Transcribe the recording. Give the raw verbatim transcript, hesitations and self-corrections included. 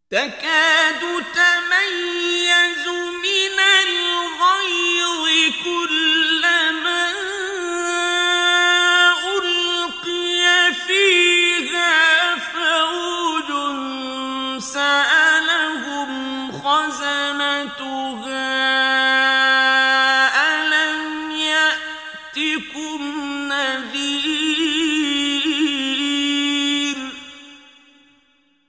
تكاد تميز من الغيظ كلما ألقي فيها فوج سألهم خزنتها